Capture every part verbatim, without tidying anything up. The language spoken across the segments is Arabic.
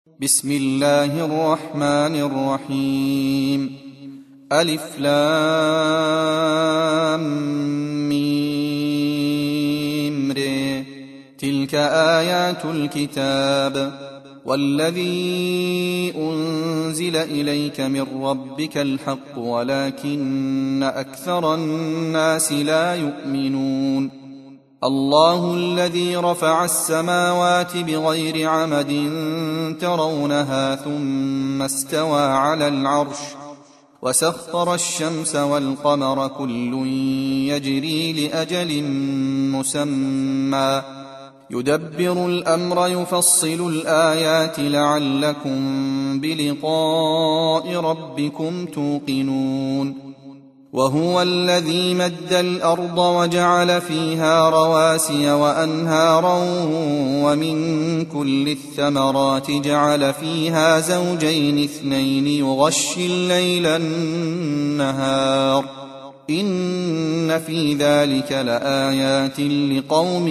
بسم الله الرحمن الرحيم. ألف لام ميم ر. تلك آيات الكتاب والذي أنزل إليك من ربك الحق ولكن أكثر الناس لا يؤمنون. الله الذي رفع السماوات بغير عمد ترونها ثم استوى على العرش وسخر الشمس والقمر كل يجري لأجل مسمى يدبر الأمر يفصل الآيات لعلكم بلقاء ربكم توقنون. وهو الذي مد الأرض وجعل فيها رواسي وأنهارا ومن كل الثمرات جعل فيها زوجين اثنين يغشي الليل النهار إن في ذلك لآيات لقوم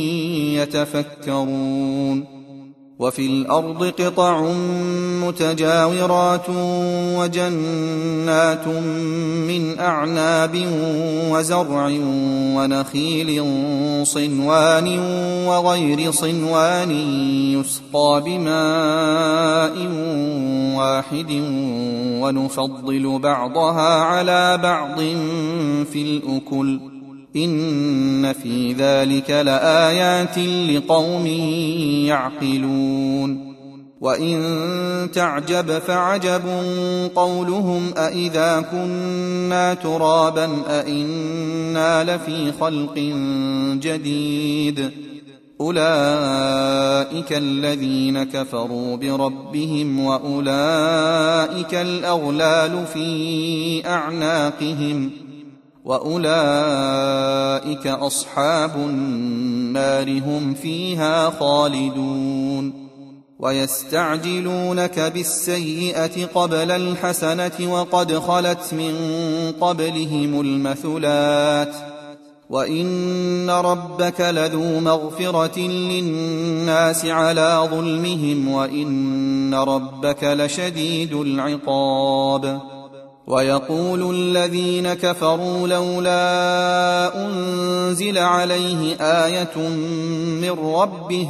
يتفكرون. وفي الأرض قطع متجاورات وجنات من أعناب وزرع ونخيل صنوان وغير صنوان يسقى بماء واحد ونفضل بعضها على بعض في الأكل إن في ذلك لآيات لقوم يعقلون. وإن تعجب فعجب قولهم أإذا كنا ترابا أإنا لفي خلق جديد أولئك الذين كفروا بربهم وأولئك الأغلال في أعناقهم وأولئك أصحاب النار هم فيها خالدون. ويستعجلونك بالسيئة قبل الحسنة وقد خلت من قبلهم المثلات وإن ربك لذو مغفرة للناس على ظلمهم وإن ربك لشديد العقاب. ويقول الذين كفروا لولا أنزل عليه آية من ربه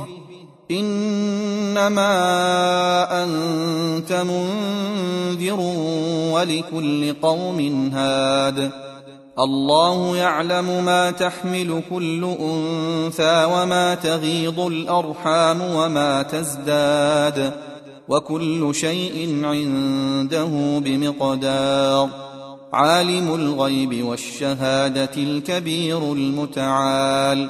إنما أنت منذر ولكل قوم هاد الله يعلم ما تحمل كل أنثى وما تغيض الأرحام وما تزداد وكل شيء عنده بمقدار. عالم الغيب والشهادة الكبير المتعال.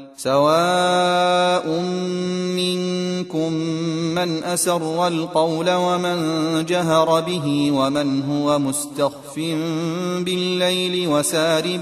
سواء منكم من أسر القول ومن جهر به ومن هو مستخف بالليل وسارب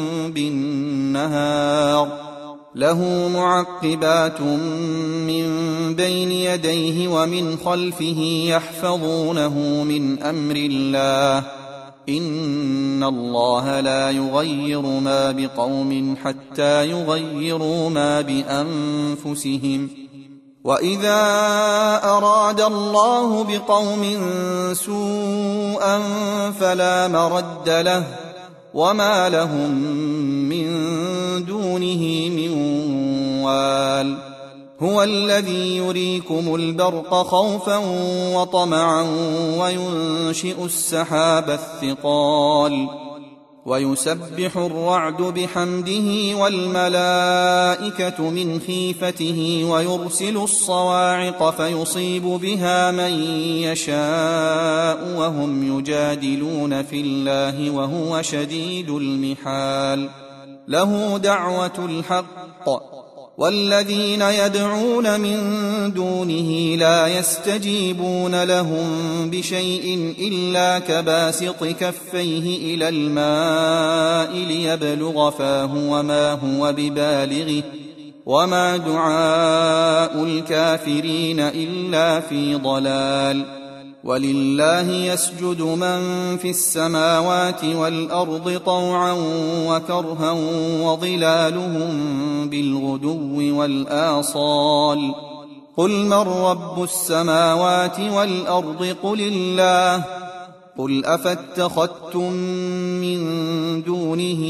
بالنهار له معقبات من بين يديه ومن خلفه يحفظونه من أمر الله إن الله لا يغير ما بقوم حتى يغيروا ما بأنفسهم وإذا أراد الله بقوم سوءا فلا مرد له وما لهم من دونه من وال. هو الذي يريكم البرق خوفا وطمعا وينشئ السحاب الثقال ويسبح الرعد بحمده والملائكة من خيفته ويرسل الصواعق فيصيب بها من يشاء وهم يجادلون في الله وهو شديد المحال. له دعوة الحق والذين يدعون من دونه لا يستجيبون لهم بشيء إلا كباسط كفيه إلى الماء ليبلغ فاه وما هو ببالغه وما دعاء الكافرين إلا في ضلال. ولله يسجد من في السماوات والأرض طوعا وكرها وظلالهم بالغدو والآصال قل من رب السماوات والأرض قل الله قل أفاتخذتم من دونه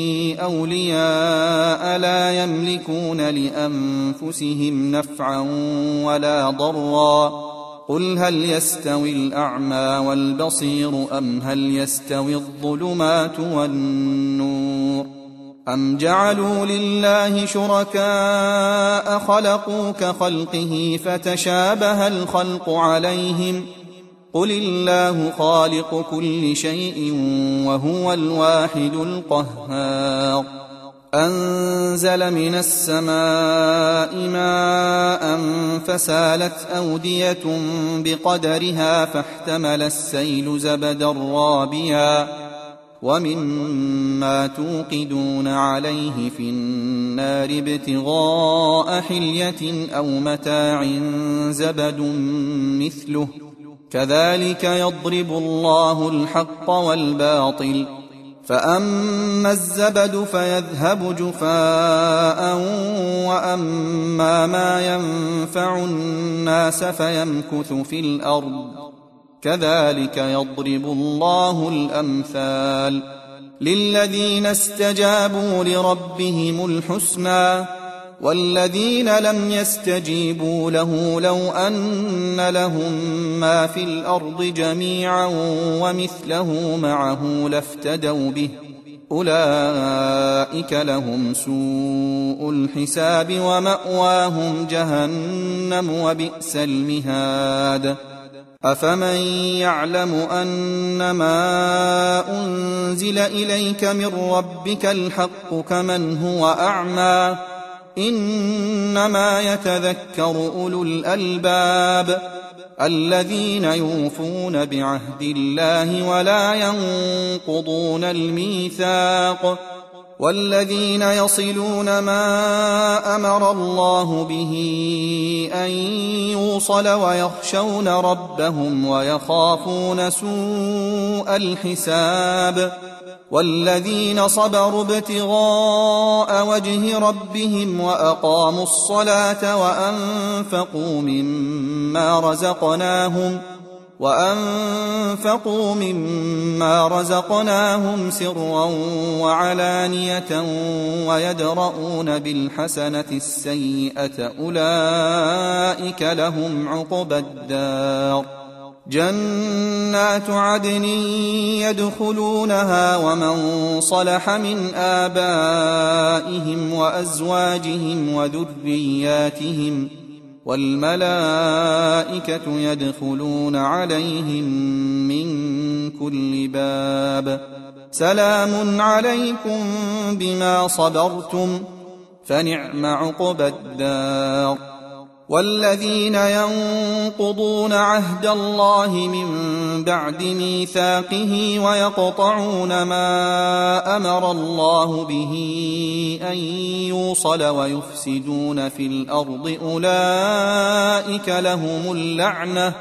أولياء لا يملكون لأنفسهم نفعا ولا ضرا قل هل يستوي الأعمى والبصير أم هل يستوي الظلمات والنور أم جعلوا لله شركاء خلقوا كخلقه فتشابه الخلق عليهم قل الله خالق كل شيء وهو الواحد القهار أنزل من السماء ماء فسالت أودية بقدرها فاحتمل السيل زبدا رابيا ومما توقدون عليه في النار ابتغاء حلية أو متاع زبد مثله كذلك يضرب الله الحق والباطل فأما الزبد فيذهب جفاء وأما ما ينفع الناس فيمكث في الأرض كذلك يضرب الله الأمثال للذين استجابوا لربهم الحسنى والذين لم يستجيبوا له لو أن لهم ما في الأرض جميعا ومثله معه لافتدوا به أولئك لهم سوء الحساب ومأواهم جهنم وبئس المهاد أفمن يعلم أنما أنزل إليك من ربك الحق كمن هو أعمى إنما يتذكر أولو الألباب الذين يوفون بعهد الله ولا ينقضون الميثاق والذين يصلون ما أمر الله به أن يوصل ويخشون ربهم ويخافون سوء الحساب والذين صبروا ابتغاء وجه ربهم وأقاموا الصلاة وأنفقوا مما رزقناهم وأنفقوا مما رزقناهم سرا وعلانية ويدرؤون بالحسنة السيئة أولئك لهم عقبى الدار جنات عدن يدخلونها ومن صلح من آبائهم وأزواجهم وذرياتهم والملائكة يدخلون عليهم من كل باب سلام عليكم بما صبرتم فنعم عقبى الدار والذين ينقضون عهد الله من بعد ميثاقه ويقطعون ما أمر الله به أن يوصل ويفسدون في الأرض أولئك لهم اللعنة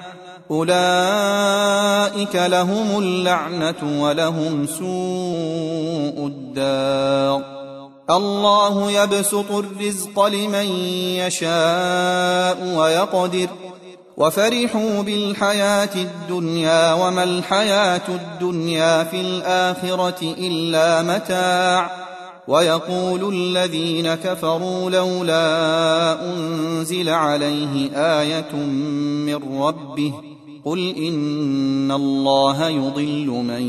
أولئك لهم اللعنة ولهم سوء الدار الله يبسط الرزق لمن يشاء ويقدر وفرحوا بالحياة الدنيا وما الحياة الدنيا في الآخرة إلا متاع ويقول الذين كفروا لولا أنزل عليه آية من ربه قل إن الله يضل من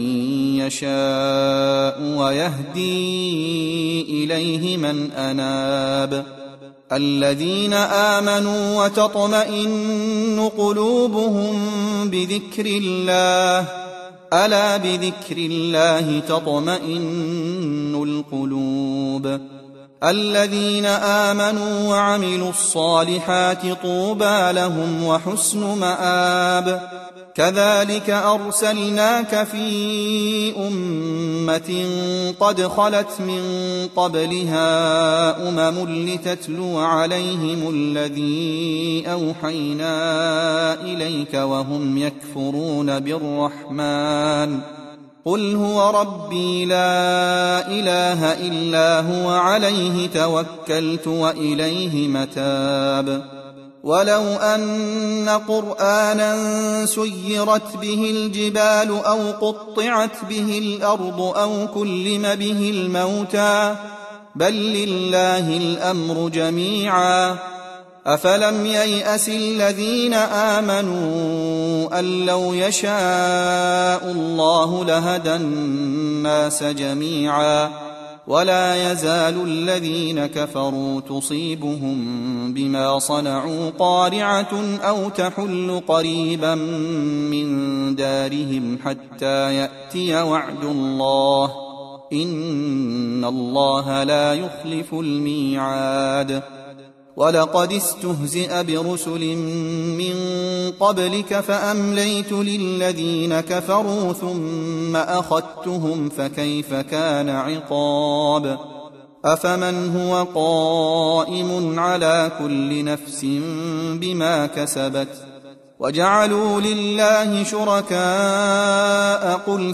يشاء ويهدي إليه من أناب الذين آمنوا وتطمئن قلوبهم بذكر الله ألا بذكر الله تطمئن القلوب الذين آمنوا وعملوا الصالحات طوبى لهم وحسن مآب كذلك أرسلناك في أمة قد خلت من قبلها أمم لتتلو عليهم الذي أوحينا إليك وهم يكفرون بالرحمن قل هو ربي لا إله إلا هو عليه توكلت وإليه متاب ولو أن قرآنا سيرت به الجبال أو قطعت به الأرض أو كلم به الموتى بل لله الأمر جميعا أفلم ييأس الذين آمنوا أن لو يشاء الله لهدى الناس جميعا ولا يزال الذين كفروا تصيبهم بما صنعوا قارعة أو تحل قريبا من دارهم حتى يأتي وعد الله إن الله لا يخلف الميعاد ولقد استهزئ برسل من قبلك فأمليت للذين كفروا ثم أخذتهم فكيف كان عقاب أفمن هو قائم على كل نفس بما كسبت وجعلوا لله شركاء قل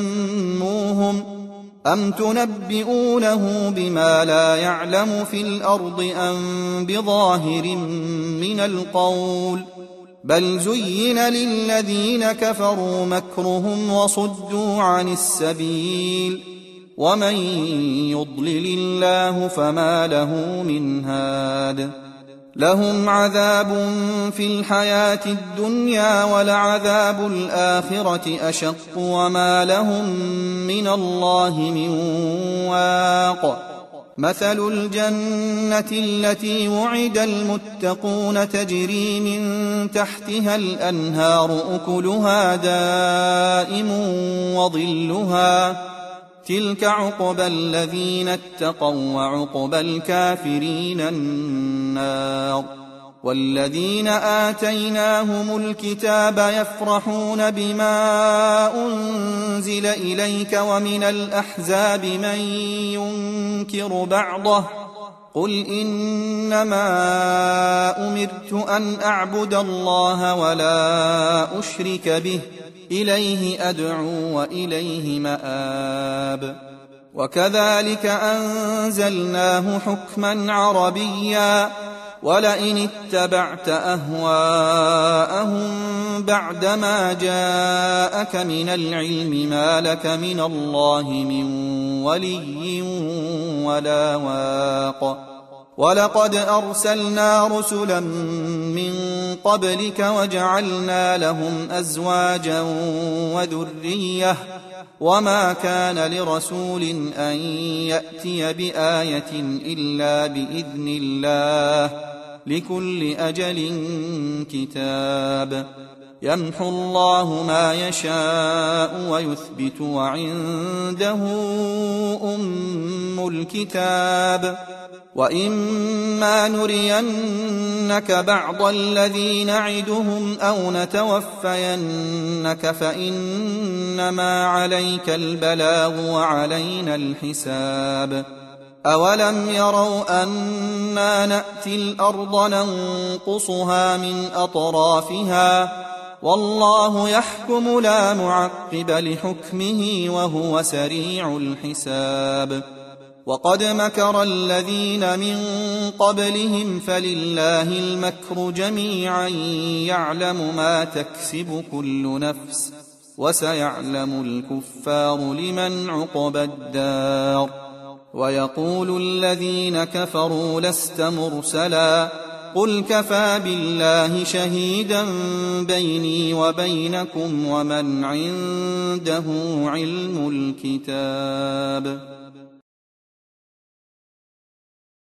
سموهم أم تنبئونه بما لا يعلم في الأرض أم بظاهر من القول بل زين للذين كفروا مكرهم وصدوا عن السبيل ومن يضلل الله فما له من هاد لهم عذاب في الحياة الدنيا ولعذاب الآخرة أشق وما لهم من الله من واق مثل الجنة التي وعد المتقون تجري من تحتها الأنهار أكلها دائم وظلها تلك عقبى الذين اتقوا وعقبى الكافرين النار والذين آتيناهم الكتاب يفرحون بما أنزل إليك ومن الأحزاب من ينكر بعضه قل إنما أمرت أن أعبد الله ولا أشرك به إليه أدعو وإليه مآب وكذلك أنزلناه حكما عربيا ولئن اتبعت أهواءهم بعدما جاءك من العلم ما لك من الله من ولي ولا واق ولقد أرسلنا رسلا من قبلك وجعلنا لهم أزواجا وذرية وما كان لرسول أن يأتي بآية إلا بإذن الله لكل أجل كتاب يمحو الله ما يشاء ويثبت وعنده أم الكتاب وإما نرينك بعض الذي نعدهم أو نتوفينك فإنما عليك البلاغ وعلينا الحساب أولم يروا أنا نأتي الأرض ننقصها من أطرافها والله يحكم لا معقب لحكمه وهو سريع الحساب وقد مكر الذين من قبلهم فلله المكر جميعا يعلم ما تكسب كل نفس وسيعلم الكفار لمن عقبى الدار ويقول الذين كفروا لست مرسلا قل كفى بالله شهيدا بيني وبينكم ومن عنده علم الكتاب